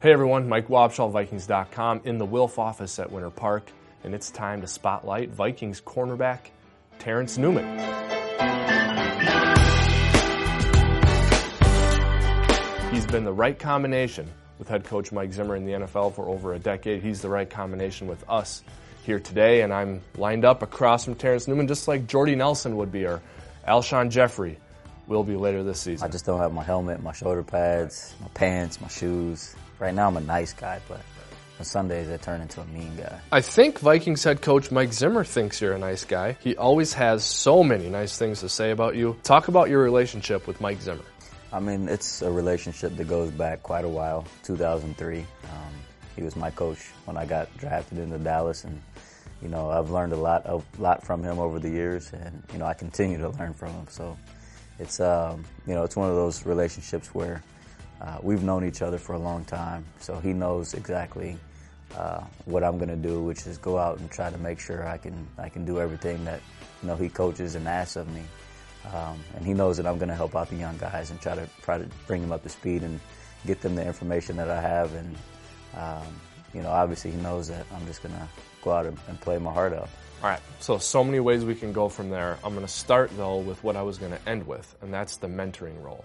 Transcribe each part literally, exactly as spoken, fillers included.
Hey everyone, Mike Wobschall, Vikings dot com, in the Wilf office at Winter Park, and it's time to spotlight Vikings cornerback Terrence Newman. He's been the right combination with head coach Mike Zimmer in the N F L for over a decade. He's the right combination with us here today, and I'm lined up across from Terrence Newman just like Jordy Nelson would be, or Alshon Jeffrey will be later this season. I just don't have my helmet, my shoulder pads, my pants, my shoes. Right now I'm a nice guy, but on Sundays I turn into a mean guy. I think Vikings head coach Mike Zimmer thinks you're a nice guy. He always has so many nice things to say about you. Talk about your relationship with Mike Zimmer. I mean, it's a relationship that goes back quite a while, two thousand three. Um, he was my coach when I got drafted into Dallas, and you know, I've learned a lot, a lot from him over the years, and you know, I continue to learn from him. So it's, um, you know, it's one of those relationships where uh, we've known each other for a long time. So he knows exactly uh, what I'm going to do, which is go out and try to make sure I can, I can do everything that you know he coaches and asks of me. Um, and he knows that I'm going to help out the young guys and try to try to bring them up to speed and get them the information that I have. And um, you know, obviously he knows that I'm just going to go out and, and play my heart out. All right, so, so many ways we can go from there. I'm going to start, though, with what I was going to end with, and that's the mentoring role.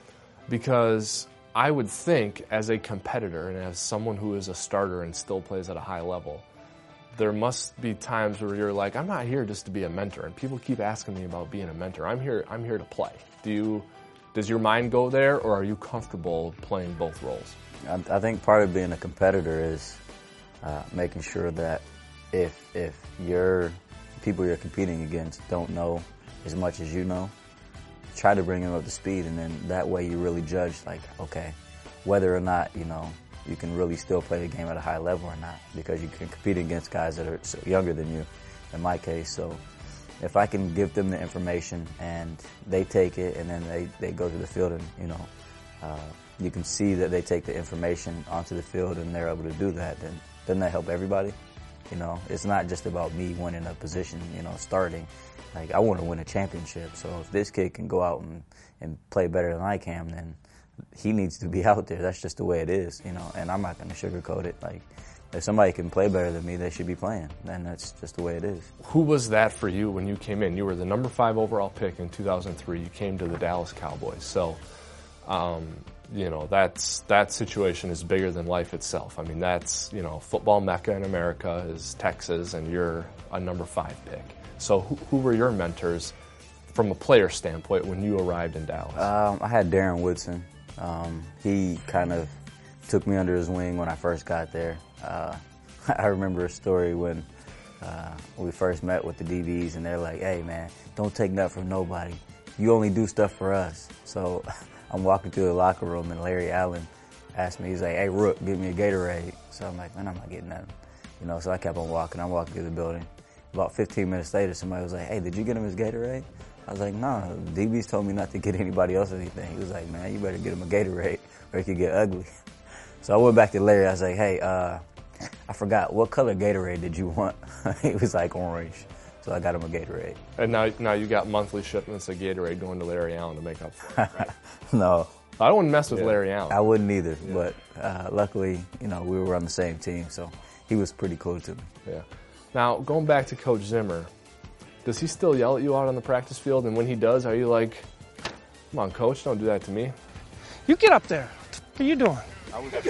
Because I would think, as a competitor and as someone who is a starter and still plays at a high level, there must be times where you're like, I'm not here just to be a mentor, and people keep asking me about being a mentor. I'm here, I'm here to play. Do you, does your mind go there, or are you comfortable playing both roles? I, I think part of being a competitor is uh, making sure that if if your people you're competing against don't know as much as you know, try to bring them up to speed, and then that way you really judge, like, okay, whether or not you know you can really still play the game at a high level or not, because you can compete against guys that are younger than you, in my case. So if I can give them the information and they take it, and then they, they go to the field and, you know, uh, you can see that they take the information onto the field and they're able to do that, then doesn't that help everybody? You know, it's not just about me winning a position, you know, starting. Like, I want to win a championship. So if this kid can go out and, and play better than I can, then he needs to be out there. That's just the way it is, you know, and I'm not going to sugarcoat it. Like, if somebody can play better than me, they should be playing. And that's just the way it is. Who was that for you when you came in? You were the number five overall pick in two thousand three. You came to the Dallas Cowboys. So, um, you know, that's, that situation is bigger than life itself. I mean, that's, you know, football mecca in America is Texas, and you're a number five pick. So who, who were your mentors from a player standpoint when you arrived in Dallas? Um, I had Darren Woodson. Um, he kind of took me under his wing when I first got there. Uh, I remember a story when uh, we first met with the D Bs, and they're like, hey, man, don't take nothing from nobody. You only do stuff for us. So I'm walking through the locker room, and Larry Allen asked me, he's like, hey, Rook, give me a Gatorade. So I'm like, man, I'm not getting nothing. You know, so I kept on walking. I'm walking through the building. About fifteen minutes later, somebody was like, hey, did you get him his Gatorade? I was like, no, nah, D B's told me not to get anybody else anything. He was like, man, you better get him a Gatorade or it could get ugly. So I went back to Larry. I was like, hey, uh, I forgot, what color Gatorade did you want? He was like, orange. So I got him a Gatorade. And now now you got monthly shipments of Gatorade going to Larry Allen to make up for it, right? No. I wouldn't mess with yeah. Larry Allen. I wouldn't either, yeah. But uh, luckily, you know, we were on the same team, so he was pretty cool to me. Yeah. Now, going back to Coach Zimmer, does he still yell at you out on the practice field? And when he does, are you like, come on, Coach, don't do that to me? You get up there. What are you doing? I was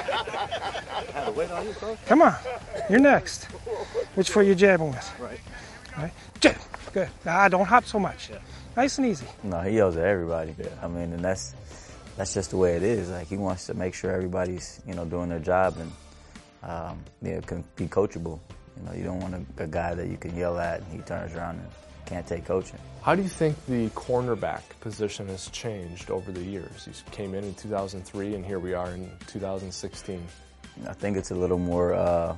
had to wait on you, Coach. Come on. You're next. Which foot you jabbing with? Right. Right. Jab. Good. Ah, don't hop so much. Yeah. Nice and easy. No, he yells at everybody. Yeah. I mean, and that's that's just the way it is. Like, he wants to make sure everybody's, you know, doing their job and um, you know, can be coachable. You know, you don't want a, a guy that you can yell at and he turns around and can't take coaching. How do you think the cornerback position has changed over the years? You came in in two thousand three, and here we are in two thousand sixteen. I think it's a little more, uh,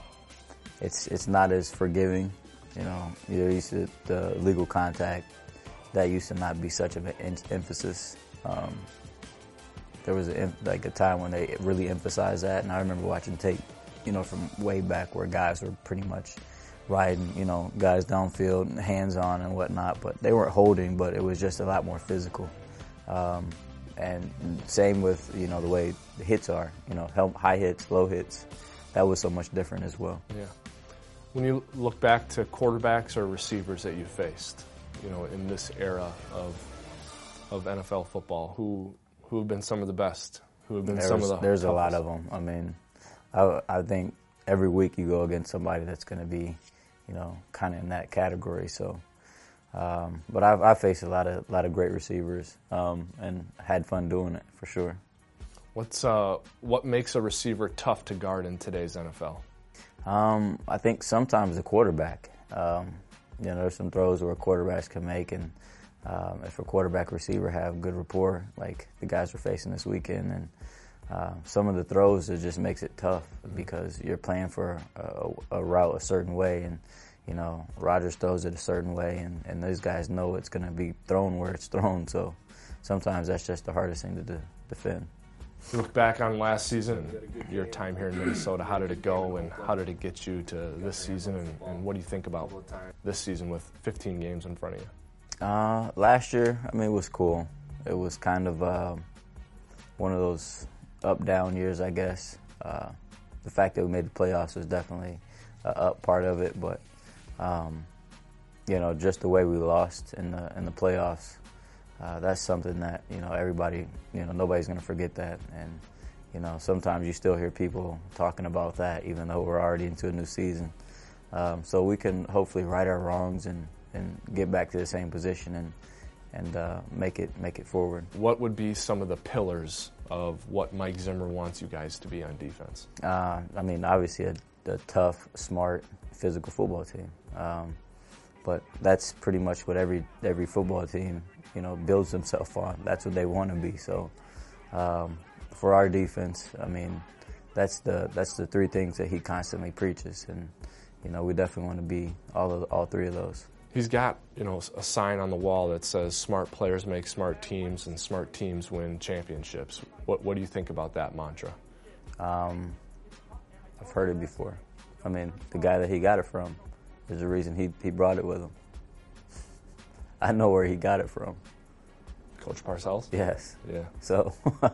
it's it's not as forgiving. You know, you're used to the legal contact. That used to not be such of an em- emphasis. Um, there was a, like a time when they really emphasized that, and I remember watching tape, you know, from way back where guys were pretty much riding, you know, guys downfield, hands on and whatnot, but they weren't holding, but it was just a lot more physical. Um, and same with, you know, the way the hits are, you know, help, high hits, low hits. That was so much different as well. Yeah. When you look back to quarterbacks or receivers that you faced, you know, in this era of of N F L football, who who have been some of the best? Who have been There's, some of the There's toughest? a lot of them. I mean, I, I think every week you go against somebody that's going to be, you know, kind of in that category. So, um, but I've, I've faced a lot of lot of great receivers um, and had fun doing it for sure. What's uh, what makes a receiver tough to guard in today's N F L? Um, I think sometimes the quarterback. Um, you know, there's some throws where quarterbacks can make, and um, if a quarterback receiver have good rapport, like the guys we're facing this weekend, and uh, some of the throws, it just makes it tough because you're playing for a, a route a certain way, and you know, Rodgers throws it a certain way, and, and those guys know it's going to be thrown where it's thrown. So sometimes that's just the hardest thing to do, defend. Look back on last season, your time here in Minnesota. How did it go, and how did it get you to this season? And, and what do you think about this season with fifteen games in front of you? Uh, last year, I mean, it was cool. It was kind of uh, one of those up-down years, I guess. Uh, the fact that we made the playoffs was definitely a up part of it, but um, you know, just the way we lost in the in the playoffs. Uh, that's something that, you know, everybody, you know, nobody's going to forget that. And, you know, sometimes you still hear people talking about that, even though we're already into a new season. Um, so we can hopefully right our wrongs and, and get back to the same position and and uh, make it make it forward. What would be some of the pillars of what Mike Zimmer wants you guys to be on defense? Uh, I mean, obviously a, a tough, smart, physical football team. Um, but that's pretty much what every every football team, you know, builds themselves on. That's what they want to be. So um, for our defense, I mean, that's the that's the three things that he constantly preaches, and you know, we definitely want to be all of all three of those. He's got, you know, a sign on the wall that says "Smart players make smart teams, and smart teams win championships." What What do you think about that mantra? Um, I've heard it before. I mean, the guy that he got it from, there's a reason he he brought it with him. I know where he got it from. Coach Parcells? Yes. Yeah. So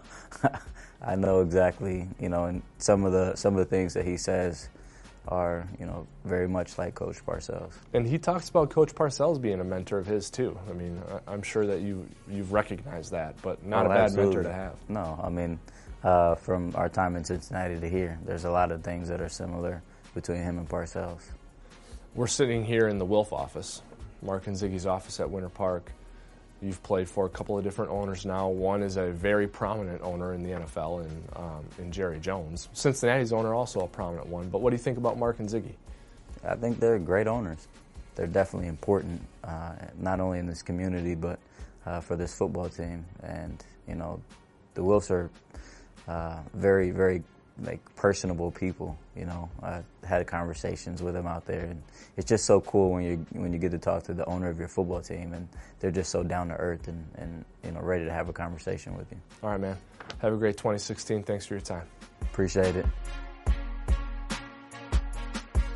I know exactly, you know, and some of the some of the things that he says are, you know, very much like Coach Parcells. And he talks about Coach Parcells being a mentor of his too. I mean, I'm sure that you you've recognized that, but not Oh, a bad absolutely. mentor to have. No, I mean, uh, from our time in Cincinnati to here, there's a lot of things that are similar between him and Parcells. We're sitting here in the Wilf office, Mark and Ziggy's office at Winter Park. You've played for a couple of different owners now. One is a very prominent owner in the N F L, in, um, in Jerry Jones. Cincinnati's owner, also a prominent one. But what do you think about Mark and Ziggy? I think they're great owners. They're definitely important, uh, not only in this community, but uh, for this football team. And, you know, the Wilfs are uh, very, very, like, personable people, you know. I had conversations with them out there, and it's just so cool when you when you get to talk to the owner of your football team, and they're just so down to earth and, and you know, ready to have a conversation with you. All right, man. Have a great twenty sixteen. Thanks for your time. Appreciate it.